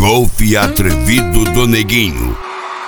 Golfe atrevido do Neguinho.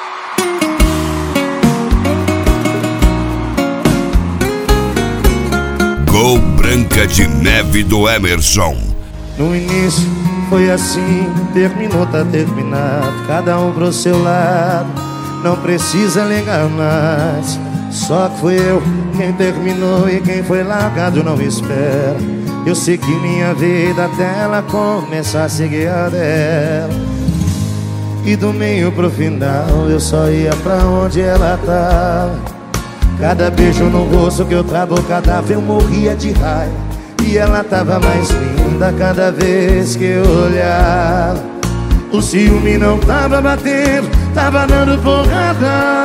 Gol Branca de Neve do Emerson. No início foi assim, terminou, tá terminado, cada um pro seu lado, não precisa ligar mais. Só que fui eu quem terminou e quem foi largado não espera. Eu segui minha vida até ela começar a seguir a dela. E do meio pro final eu só ia pra onde ela tava. Cada beijo no rosto que eu trabocadava eu morria de raiva. E ela tava mais linda cada vez que eu olhava. O ciúme não tava batendo, tava dando porrada.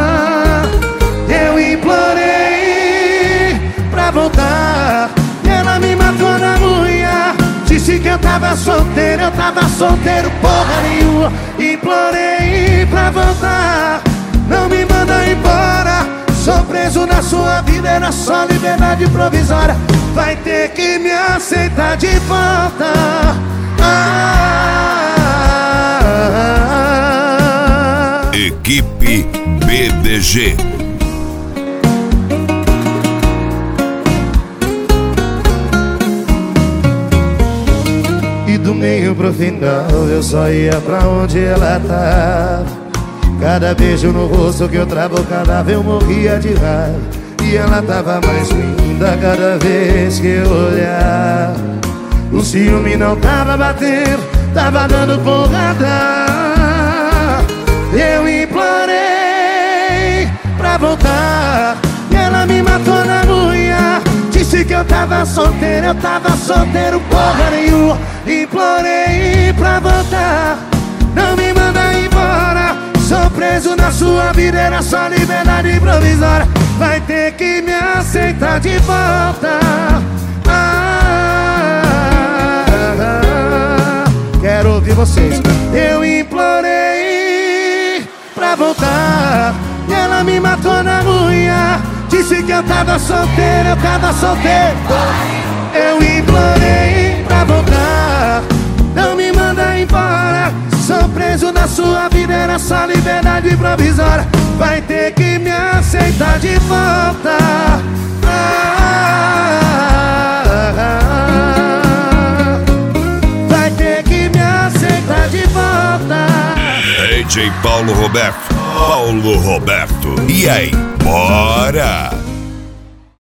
Eu implorei pra voltar, ela me matou na unha. Disse que eu tava solteiro porra nenhuma. Implorei pra voltar, não me manda embora. Sou preso na sua vida, era só liberdade provisória. Vai ter que me aceitar de volta. Equipe BDG. E do meio pro final eu só ia pra onde ela tava. Cada beijo no rosto que eu trabocava eu morria de raiva. E ela tava mais linda cada vez que eu olhava. O ciúme não tava batendo, tava dando porrada. Eu implorei pra voltar, e ela me matou na unha. Disse que eu tava solteiro porra nenhuma. Implorei pra voltar, não me manda embora. Sou preso na sua vida, era só liberdade provisória. Vai ter que me aceitar de volta. Quero ouvir vocês. Eu implorei pra voltar, e ela me matou na unha. Disse que eu tava solteiro Eu implorei pra voltar, não me manda embora. Sou preso na sua vida, era só liberdade provisória. Vai ter que me aceitar de volta. Vai ter que me aceitar de volta. DJ Paulo Roberto. E aí, bora!